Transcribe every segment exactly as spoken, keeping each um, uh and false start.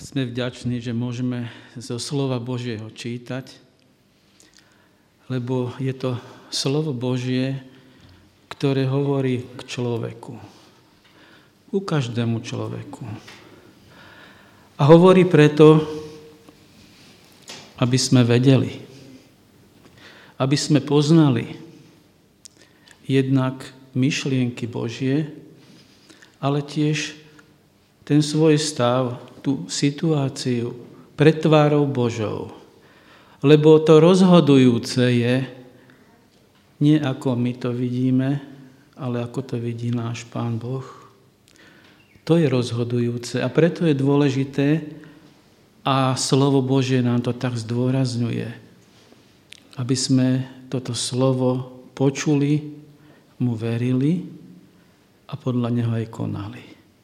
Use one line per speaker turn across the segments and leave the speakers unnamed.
Sme vďační, že môžeme zo slova Božieho čítať, lebo je to slovo Božie, ktoré hovorí k človeku. Ku každému človeku. A hovorí preto, aby sme vedeli, aby sme poznali jednak myšlienky Božie, ale tiež ten svoj stav, tú situáciu pred tvárou Božou. Lebo to rozhodujúce je, nie ako my to vidíme, ale ako to vidí náš Pán Boh. To je rozhodujúce a preto je dôležité a slovo Božie nám to tak zdôrazňuje, aby sme toto slovo počuli, mu verili a podľa neho aj konali.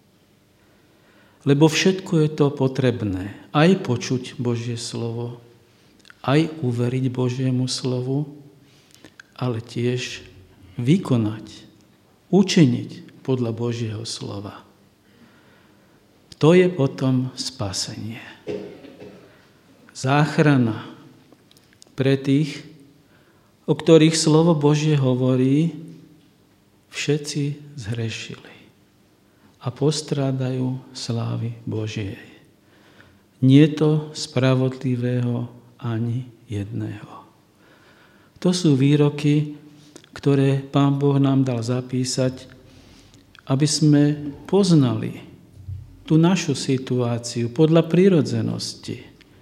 Lebo všetko je to potrebné. Aj počuť Božie slovo, aj uveriť Božiemu slovu, ale tiež vykonať, učiniť podľa Božieho slova. To je potom spasenie. Záchrana pre tých, o ktorých slovo Božie hovorí, všetci zhrešili a postrádajú slávy Božej. Nie to spravodlivého ani jedného. To sú výroky, ktoré Pán Boh nám dal zapísať, aby sme poznali tú našu situáciu podľa prirodzenosti.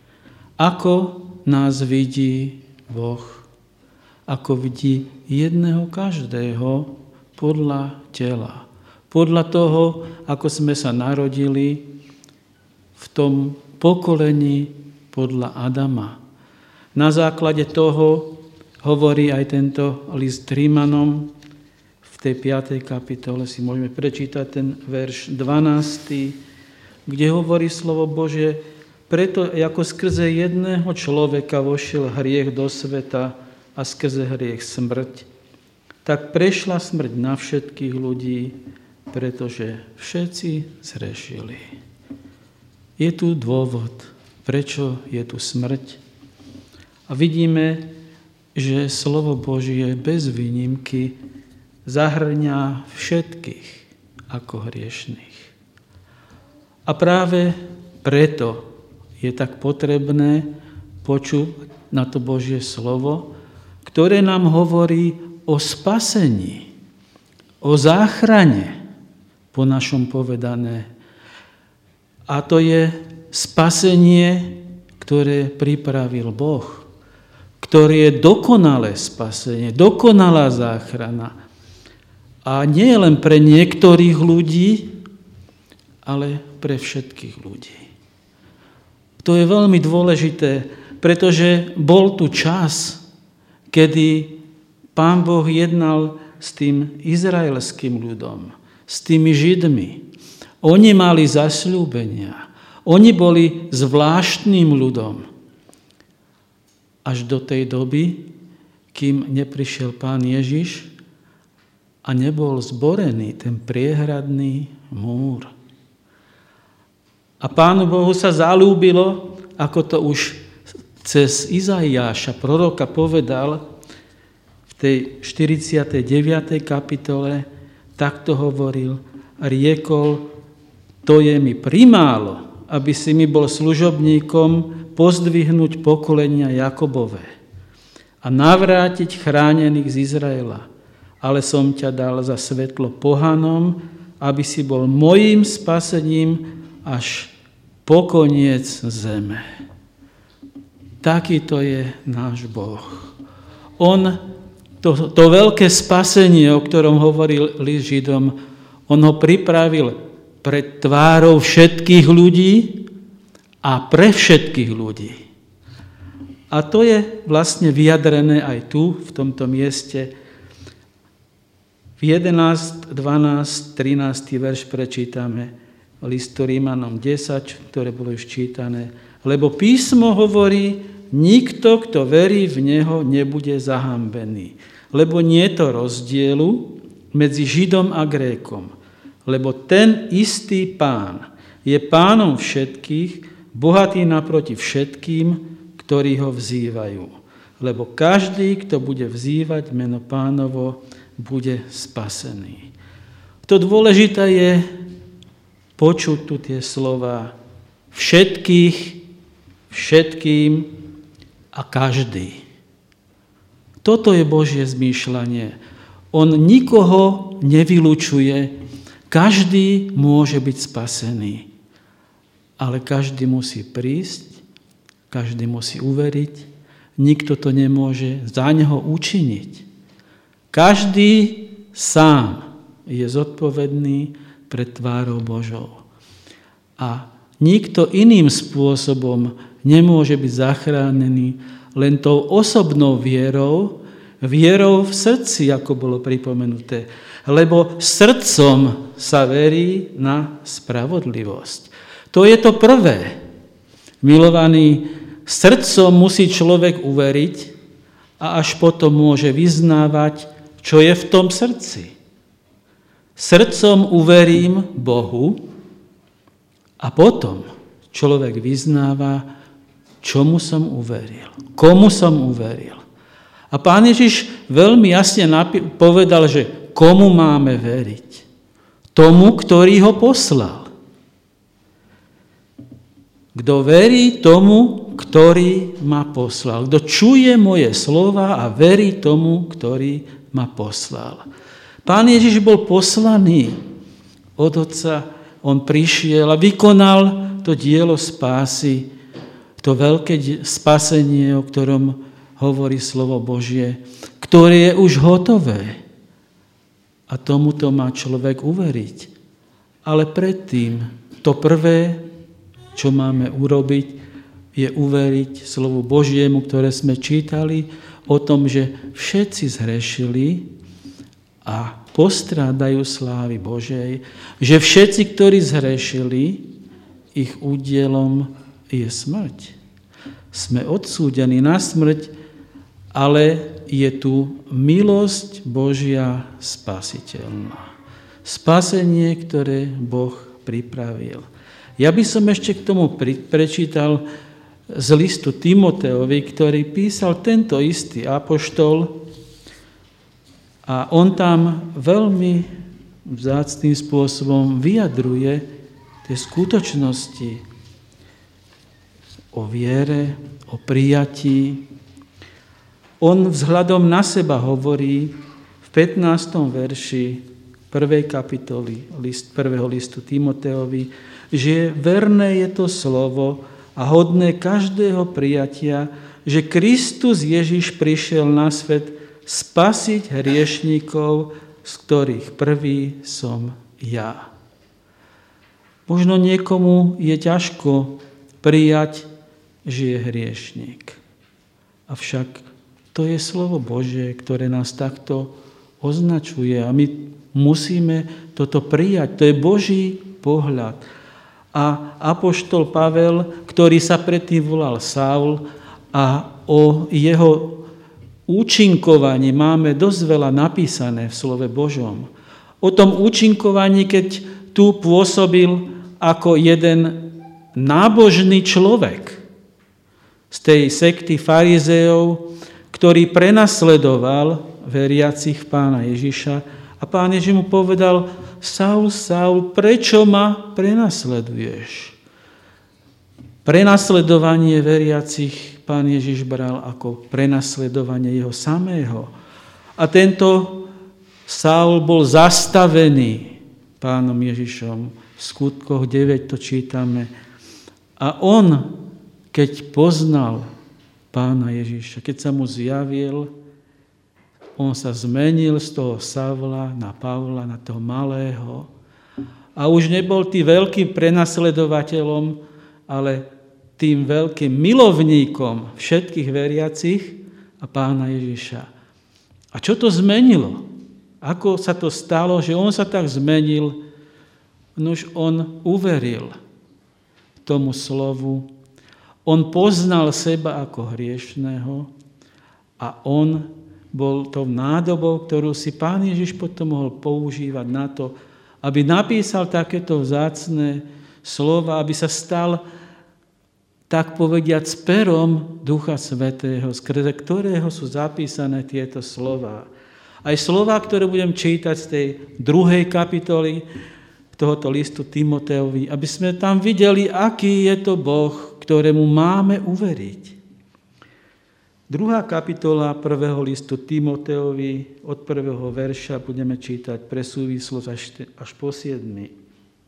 Ako nás vidí Boh, ako vidí jedného každého podľa tela. Podľa toho, ako sme sa narodili v tom pokolení podľa Adama. Na základe toho hovorí aj tento list Rímanom v tej piatej kapitole, si môžeme prečítať ten verš dvanásty, kde hovorí slovo Božie, preto ako skrze jedného človeka vošiel hriech do sveta a skrze hriech smrť, tak prešla smrť na všetkých ľudí, pretože všetci zhrešili. Je tu dôvod, prečo je tu smrť. A vidíme, že slovo Božie bez výnimky zahrňa všetkých ako hriešných. A práve preto je tak potrebné počuť na to Božie slovo, ktoré nám hovorí o spasení, o záchrane, po našom povedané. A to je spasenie, ktoré pripravil Boh, ktoré je dokonalé spasenie, dokonalá záchrana. A nie len pre niektorých ľudí, ale pre všetkých ľudí. To je veľmi dôležité, pretože bol tu čas, kedy Pán Boh jednal s tým izraelským ľudom, s tými Židmi. Oni mali zasľúbenia. Oni boli zvláštnym ľudom. Až do tej doby, kým neprišiel Pán Ježiš a nebol zborený ten priehradný múr. A Pánu Bohu sa zalúbilo, ako to už cez Izaiáša, proroka, povedal v tej štyridsiatej deviatej kapitole, takto hovoril, riekol, to je mi primálo, aby si mi bol služobníkom pozdvihnúť pokolenia Jakobové a navrátiť chránených z Izraela. Ale som ťa dal za svetlo pohanom, aby si bol mojím spasením až po koniec zeme. Takýto je náš Boh. On To, to veľké spasenie, o ktorom hovoril list Židom, on ho pripravil pred tvárou všetkých ľudí a pre všetkých ľudí. A to je vlastne vyjadrené aj tu, v tomto mieste. V jedenásty, dvanásty, trinásty verš prečítame listu Rímanom desať, ktoré bolo už čítané. Lebo písmo hovorí, nikto, kto verí v neho, nebude zahambený. Lebo nie je to rozdielu medzi Židom a Grékom. Lebo ten istý Pán je Pánom všetkých, bohatý naproti všetkým, ktorí ho vzývajú. Lebo každý, kto bude vzývať meno Pánovo, bude spasený. To dôležité je počuť tu tie slova všetkých, všetkým a každý. Toto je Božie zmýšľanie. On nikoho nevylučuje, každý môže byť spasený. Ale každý musí prísť, každý musí uveriť, nikto to nemôže za neho učiniť. Každý sám je zodpovedný pred tvárou Božou. A nikto iným spôsobom nemôže byť zachránený len tou osobnou vierou, vierou v srdci, ako bolo pripomenuté. Lebo srdcom sa verí na spravodlivosť. To je to prvé. Milovaní, srdcom musí človek uveriť a až potom môže vyznávať, čo je v tom srdci. Srdcom uverím Bohu a potom človek vyznáva, čomu som uveril, komu som uveril. A Pán Ježiš veľmi jasne povedal, že komu máme veriť? Tomu, ktorý ho poslal. Kto verí tomu, ktorý ma poslal. Kto čuje moje slova a verí tomu, ktorý ma poslal. Pán Ježiš bol poslaný od Otca. On prišiel a vykonal to dielo spásy, to veľké spasenie, o ktorom hovorí slovo Božie, ktoré je už hotové. A tomuto má človek uveriť. Ale predtým to prvé, čo máme urobiť, je uveriť slovu Božiemu, ktoré sme čítali o tom, že všetci zhrešili a postrádajú slávy Božej, že všetci, ktorí zhrešili, ich údielom je smrť. Sme odsúdení na smrť, ale je tu milosť Božia spasiteľná. Spasenie, ktoré Boh pripravil. Ja by som ešte k tomu prečítal z listu Timoteovi, ktorý písal tento istý apoštol a on tam veľmi vzácnym spôsobom vyjadruje tie skutočnosti o viere, o prijatí. On vzhľadom na seba hovorí v pätnástom verši prvej kapitoly list, prvého listu Timoteovi, že verné je to slovo a hodné každého prijatia, že Kristus Ježiš prišiel na svet spasiť hriešníkov, z ktorých prvý som ja. Možno niekomu je ťažko prijať, že je hriešník. Avšak to je slovo Božie, ktoré nás takto označuje a my musíme toto prijať. To je Boží pohľad. A apoštol Pavel, ktorý sa predtým volal Saul a o jeho účinkovaní máme dosť veľa napísané v slove Božom. O tom účinkovaní, keď tu pôsobil ako jeden nábožný človek z tej sekty farizejov, ktorý prenasledoval veriacich Pána Ježiša. A Pán Ježiš mu povedal, Saul, Saul, prečo ma prenasleduješ? Prenasledovanie veriacich Pán Ježiš bral ako prenasledovanie jeho samého. A tento Saul bol zastavený Pánom Ježišom. V skutkoch deväť to čítame. A on, keď poznal Pána Ježiša, keď sa mu zjavil, on sa zmenil z toho Saula na Pavla, na toho malého. A už nebol tým veľkým prenasledovateľom, ale tým veľkým milovníkom všetkých veriacich a Pána Ježiša. A čo to zmenilo? Ako sa to stalo, že on sa tak zmenil? Nož on uveril tomu slovu. On poznal seba ako hriešného a on bol tou nádobou, ktorú si Pán Ježiš potom mohol používať na to, aby napísal takéto vzácne slova, aby sa stal tak povediac perom Ducha Svätého, skrze ktorého sú zapísané tieto slová. Aj slová, ktoré budem čítať z tej druhej kapitoly tohoto listu Timoteovi, aby sme tam videli, aký je to Boh, ktorému máme uveriť. Druhá kapitola prvého listu Timoteovi, od prvého verša budeme čítať pre súvislosť až po siedmy.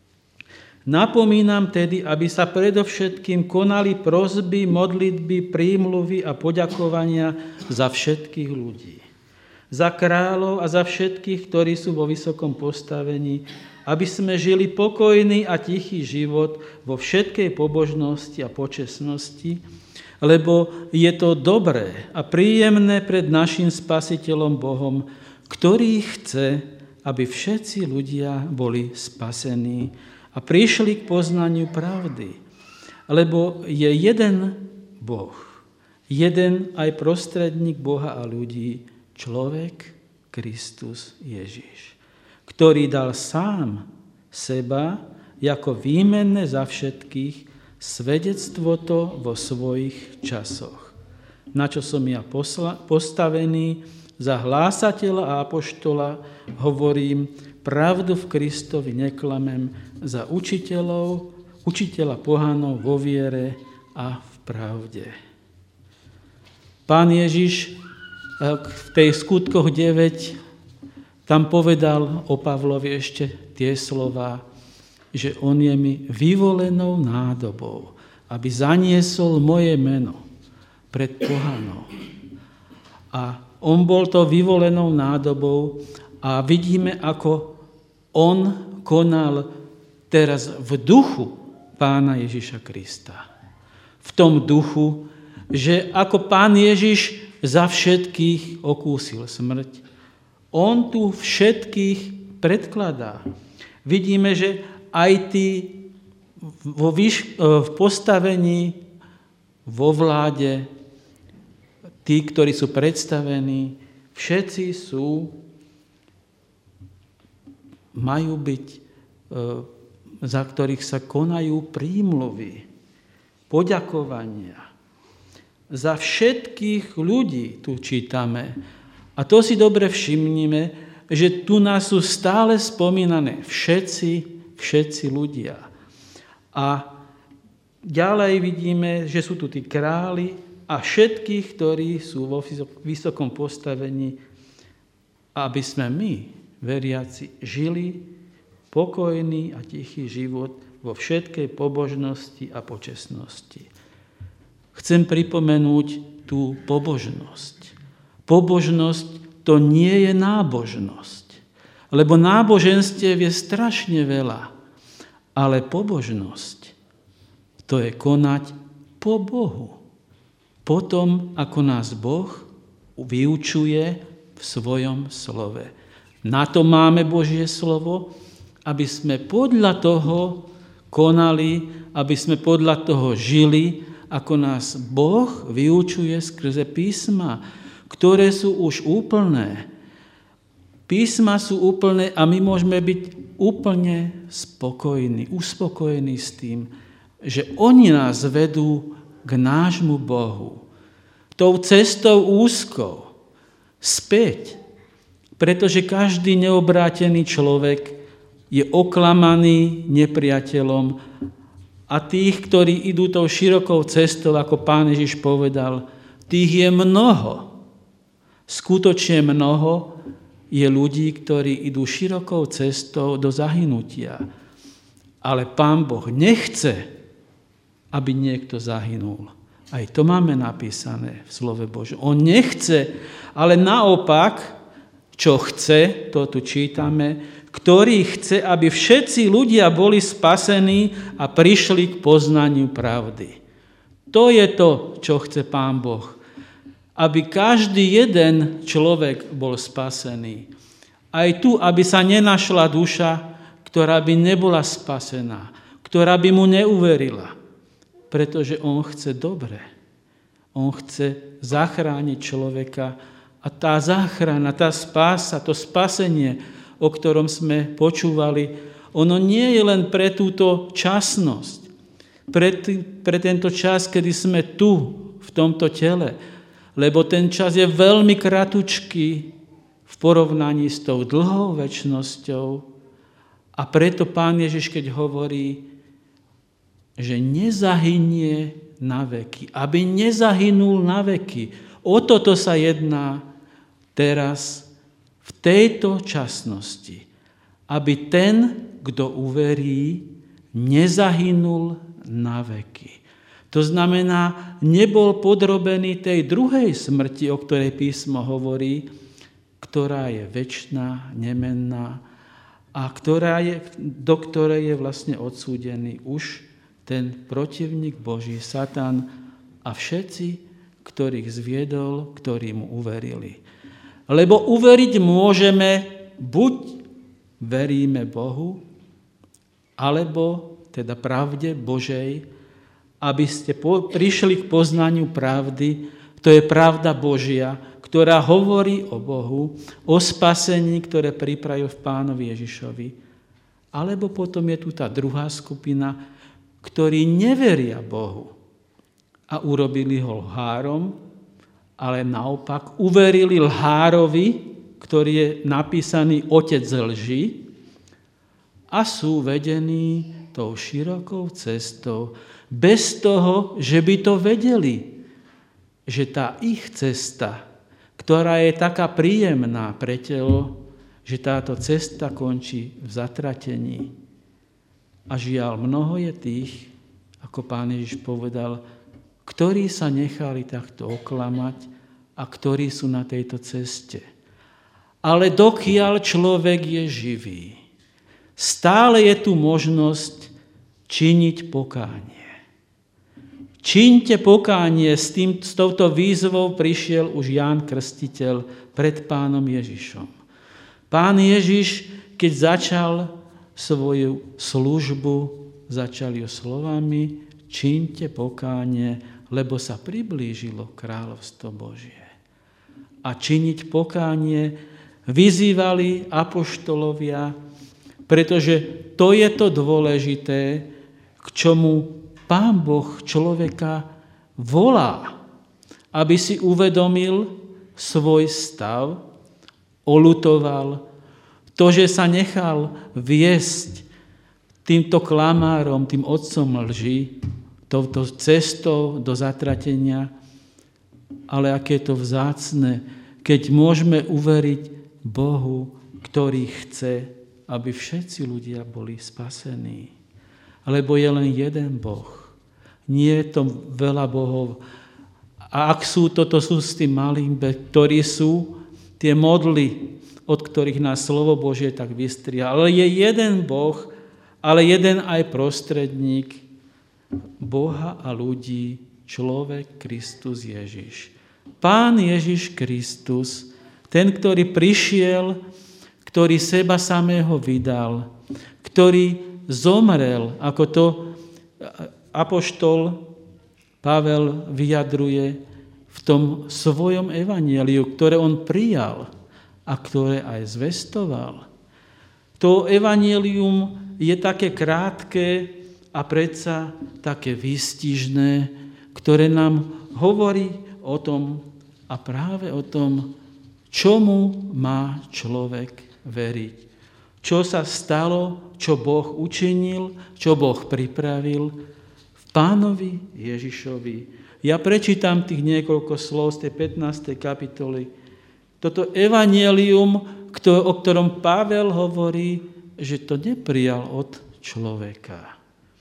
Napomínam tedy, aby sa predovšetkým konali prosby, modlitby, prímluvy a poďakovania za všetkých ľudí. Za kráľov a za všetkých, ktorí sú vo vysokom postavení, aby sme žili pokojný a tichý život vo všetkej pobožnosti a počestnosti, lebo je to dobré a príjemné pred našim Spasiteľom Bohom, ktorý chce, aby všetci ľudia boli spasení a prišli k poznaniu pravdy. Lebo je jeden Boh, jeden aj prostredník Boha a ľudí, človek Kristus Ježiš, ktorý dal sám seba ako výmenné za všetkých, svedectvo to vo svojich časoch. Na čo som ja posla, postavený za hlásateľa a apoštola, hovorím, pravdu v Kristovi neklamem, za učiteľov, učiteľa pohanov vo viere a v pravde. Pán Ježiš v tej skutkoch deväť tam povedal o Pavlovi ešte tie slová, že on je mi vyvolenou nádobou, aby zaniesol moje meno pred pohanou. A on bol to vyvolenou nádobou a vidíme, ako on konal teraz v duchu Pána Ježiša Krista. V tom duchu, že ako Pán Ježiš za všetkých okúsil smrť, on tu všetkých predkladá. Vidíme, že aj tí vo výš- v postavení, vo vláde, tí, ktorí sú predstavení, všetci sú, majú byť, za ktorých sa konajú prímluvy, poďakovania. Za všetkých ľudí tu čítame. A to si dobre všimnime, že tu nás sú stále spomínané všetci, všetci ľudia. A ďalej vidíme, že sú tu tí králi a všetkých, ktorí sú vo vysokom postavení, aby sme my, veriaci, žili pokojný a tichý život vo všetkej pobožnosti a počestnosti. Chcem pripomenúť tú pobožnosť. Pobožnosť to nie je nábožnosť, lebo náboženstiev je strašne veľa, ale pobožnosť to je konať po Bohu. Potom, ako nás Boh vyučuje v svojom slove. Na to máme Božie slovo, aby sme podľa toho konali, aby sme podľa toho žili, ako nás Boh vyučuje skrze písma, ktoré sú už úplné. Písma sú úplné a my môžeme byť úplne spokojní, uspokojení s tým, že oni nás vedú k nášmu Bohu. Tou cestou úzkou, späť, pretože každý neobrátený človek je oklamaný nepriateľom a tých, ktorí idú tou širokou cestou, ako Pán Ježiš povedal, tých je mnoho. Skutočne mnoho je ľudí, ktorí idú širokou cestou do zahynutia. Ale Pán Boh nechce, aby niekto zahynul. Aj to máme napísané v slove Božom. On nechce, ale naopak, čo chce, to tu čítame, ktorý chce, aby všetci ľudia boli spasení a prišli k poznaniu pravdy. To je to, čo chce Pán Boh. Aby každý jeden človek bol spasený. Aj tu, aby sa nenašla duša, ktorá by nebola spasená, ktorá by mu neuverila. Pretože on chce dobre. On chce zachrániť človeka a tá záchrana, tá spása, to spasenie, o ktorom sme počúvali, ono nie je len pre túto časnosť. pre, t- pre tento čas, kedy sme tu, v tomto tele. Lebo ten čas je veľmi kratučký v porovnaní s tou dlhou večnosťou. A preto Pán Ježiš, keď hovorí, že nezahynie na veky, aby nezahynul na veky. O toto sa jedná teraz v tejto časnosti. Aby ten, kto uverí, nezahynul na veky. To znamená, nebol podrobený tej druhej smrti, o ktorej písmo hovorí, ktorá je večná, nemenná a ktorá je, do ktorej je vlastne odsúdený už ten protivník Boží, Satan a všetci, ktorých zviedol, ktorí mu uverili. Lebo uveriť môžeme, buď veríme Bohu, alebo teda pravde Božej, aby ste po, prišli k poznaniu pravdy, to je pravda Božia, ktorá hovorí o Bohu, o spasení, ktoré pripravil v Pánovi Ježišovi. Alebo potom je tu tá druhá skupina, ktorí neveria Bohu a urobili ho lhárom, ale naopak uverili lhárovi, ktorý je napísaný otec lži a sú vedení tou širokou cestou, bez toho, že by to vedeli, že tá ich cesta, ktorá je taká príjemná pre telo, že táto cesta končí v zatratení. A žiaľ, mnoho je tých, ako Pán Ježiš povedal, ktorí sa nechali takto oklamať a ktorí sú na tejto ceste. Ale dokiaľ človek je živý, stále je tu možnosť činiť pokánie. Čiňte pokánie, s, tým, s touto výzvou prišiel už Ján Krstiteľ pred Pánom Ježišom. Pán Ježiš, keď začal svoju službu, začal ju slovami: čiňte pokánie, lebo sa priblížilo kráľovstvo Božie. A činiť pokánie vyzývali apoštolovia, pretože to je to dôležité, k čomu Pán Boh človeka volá, aby si uvedomil svoj stav, oľutoval to, že sa nechal viesť týmto klamárom, tým otcom lži, touto cestou do zatratenia, ale aké je to vzácne, keď môžeme uveriť Bohu, ktorý chce, aby všetci ľudia boli spasení. Lebo je len jeden Boh. Nie je to veľa bohov. A ak sú, toto sú s tým malým, ktorí sú tie modly, od ktorých nás slovo Božie tak vystria. Ale je jeden Boh, ale jeden aj prostredník Boha a ľudí, človek Kristus Ježiš. Pán Ježiš Kristus, ten, ktorý prišiel, ktorý seba samého vydal, ktorý zomrel, ako to apoštol Pavel vyjadruje v tom svojom evanjeliu, ktoré on prijal a ktoré aj zvestoval. To evanjelium je také krátke a predsa také výstižné, ktoré nám hovorí o tom a práve o tom, čomu má človek veriť. Čo sa stalo, čo Boh učinil, čo Boh pripravil v Pánovi Ježišovi. Ja prečítam tých niekoľko slov z tej pätnástej kapitoly. Toto evanjelium, o ktorom Pavel hovorí, že to neprijal od človeka.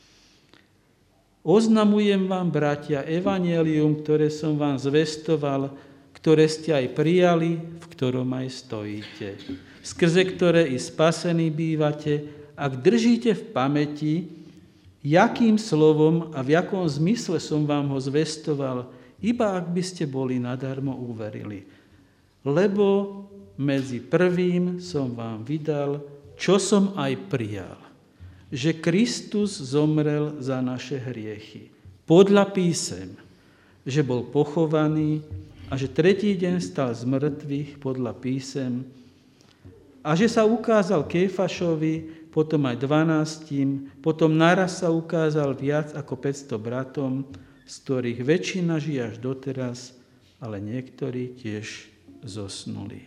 Oznamujem vám, bratia, evanjelium, ktoré som vám zvestoval, ktoré ste aj prijali, v ktorom aj stojíte, skrze ktoré i spasení bývate, ak držíte v pamäti, jakým slovom a v jakom zmysle som vám ho zvestoval, iba ak by ste boli nadarmo uverili. Lebo medzi prvým som vám vydal, čo som aj prijal, že Kristus zomrel za naše hriechy. Podľa písem, že bol pochovaný a že tretí deň stal z mŕtvych podľa písem a že sa ukázal Kéfašovi, potom aj dvanástim, potom naraz sa ukázal viac ako päťsto bratom, z ktorých väčšina žije až doteraz, ale niektorí tiež zosnuli.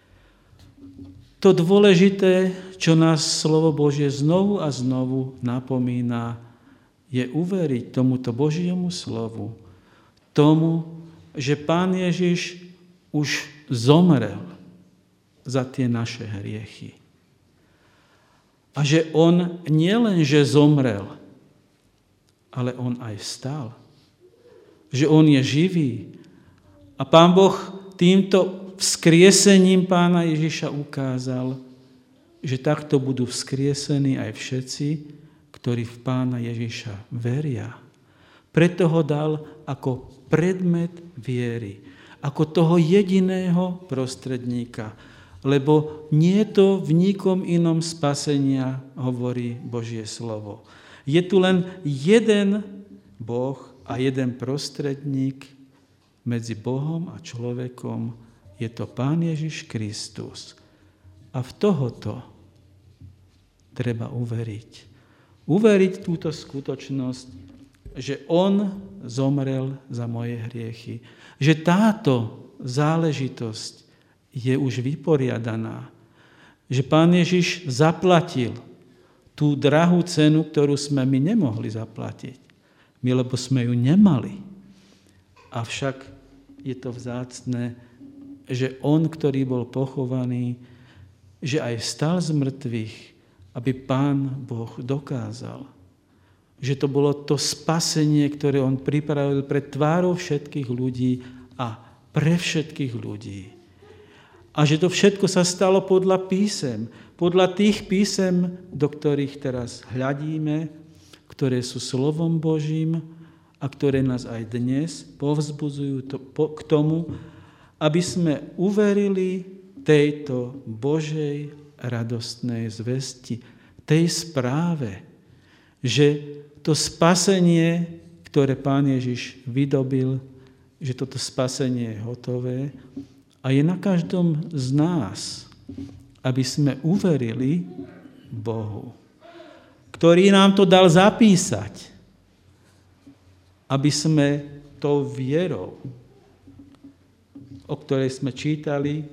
To dôležité, čo nás slovo Božie znovu a znovu napomína, je uveriť tomuto Božiemu slovu, tomu, že Pán Ježiš už zomrel za tie naše hriechy. A že on nielenže zomrel, ale on aj vstal. Že on je živý. A Pán Boh týmto vzkriesením Pána Ježiša ukázal, že takto budú vzkriesení aj všetci, ktorí v Pána Ježiša veria. Preto ho dal ako predmet viery, ako toho jediného prostredníka, lebo nie je to v nikom inom spasenia, hovorí Božie slovo. Je tu len jeden Boh a jeden prostredník medzi Bohom a človekom, je to Pán Ježiš Kristus. A v tohoto treba uveriť. Uveriť túto skutočnosť, že on zomrel za moje hriechy. Že táto záležitosť je už vyporiadaná. Že Pán Ježiš zaplatil tú drahú cenu, ktorú sme my nemohli zaplatiť. My, lebo sme ju nemali. Avšak je to vzácne, že on, ktorý bol pochovaný, že aj vstal z mŕtvych, aby Pán Boh dokázal, že to bolo to spasenie, ktoré on pripravil pre tvárou všetkých ľudí a pre všetkých ľudí. A že to všetko sa stalo podľa písem, podľa tých písem, do ktorých teraz hľadíme, ktoré sú slovom Božím a ktoré nás aj dnes povzbudzujú to, po, k tomu, aby sme uverili tejto Božej radostnej zvesti, tej správe, že to spasenie, ktoré Pán Ježiš vydobil, že toto spasenie je hotové a je na každom z nás, aby sme uverili Bohu, ktorý nám to dal zapísať, aby sme tou vierou, o ktorej sme čítali,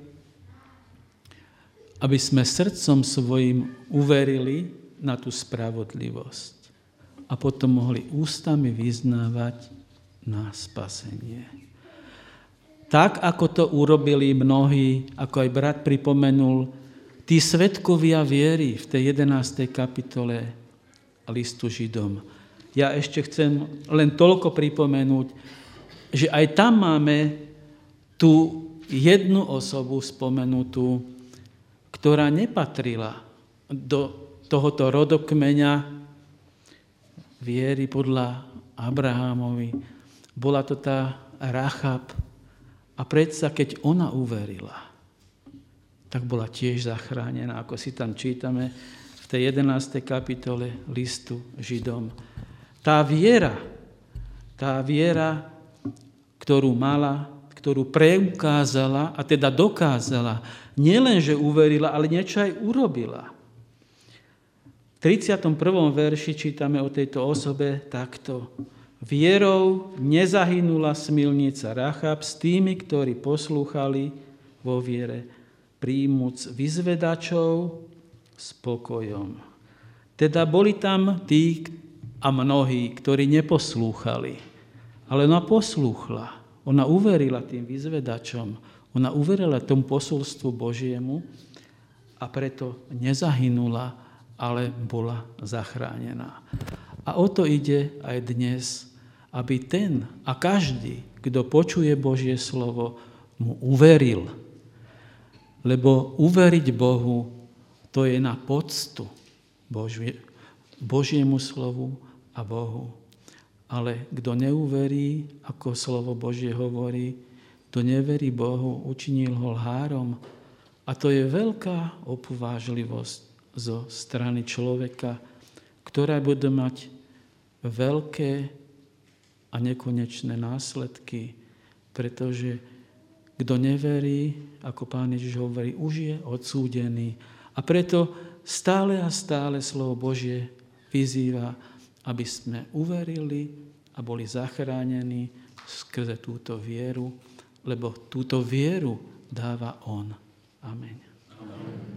aby sme srdcom svojim uverili na tú spravodlivosť a potom mohli ústami vyznávať na spasenie. Tak, ako to urobili mnohí, ako aj brat pripomenul, tí svedkovia viery v tej jedenástej kapitole listu Židom. Ja ešte chcem len toľko pripomenúť, že aj tam máme tú jednu osobu spomenutú, ktorá nepatrila do tohoto rodokmeňa viery podľa Abrahámovi. Bola to tá Rachab. A predsa, keď ona uverila, tak bola tiež zachránená, ako si tam čítame v tej jedenástej kapitole listu Židom. Tá viera, tá viera, ktorú mala, ktorú preukázala a teda dokázala, nielen, že uverila, ale niečo aj urobila. V tridsiatom prvom verši čítame o tejto osobe takto. Vierou nezahynula smilnica Rachab s tými, ktorí poslúchali vo viere, príjmuc vyzvedačov spokojom. Teda boli tam tí a mnohí, ktorí neposlúchali, ale ona poslúchla. Ona uverila tým vyzvedačom, ona uverila tomu posolstvu Božiemu a preto nezahynula, ale bola zachránená. A o to ide aj dnes, aby ten a každý, kto počuje Božie slovo, mu uveril. Lebo uveriť Bohu, to je na poctu Božie, Božiemu slovu a Bohu. Ale kto neuverí, ako slovo Božie hovorí, kto neverí Bohu, učinil ho lhárom. A to je veľká opovážlivosť zo strany človeka, ktorá bude mať veľké a nekonečné následky, pretože kto neverí, ako Pán Ježiš hovorí, už je odsúdený A preto stále a stále slovo Božie vyzýva, aby sme uverili a boli zachránení skrze túto vieru, lebo túto vieru dáva on. Amen. Amen.